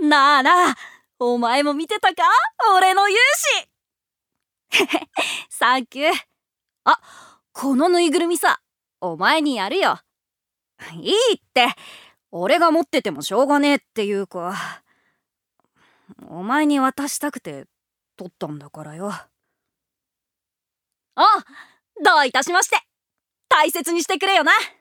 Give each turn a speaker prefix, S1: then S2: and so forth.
S1: なあなあ、お前も見てたか、俺の勇姿。サンキュー。あ、このぬいぐるみさ、お前にやるよ。いいって、俺が持っててもしょうがねえっていうか、お前に渡したくて取ったんだからよ。あ、どういたしまして。大切にしてくれよな。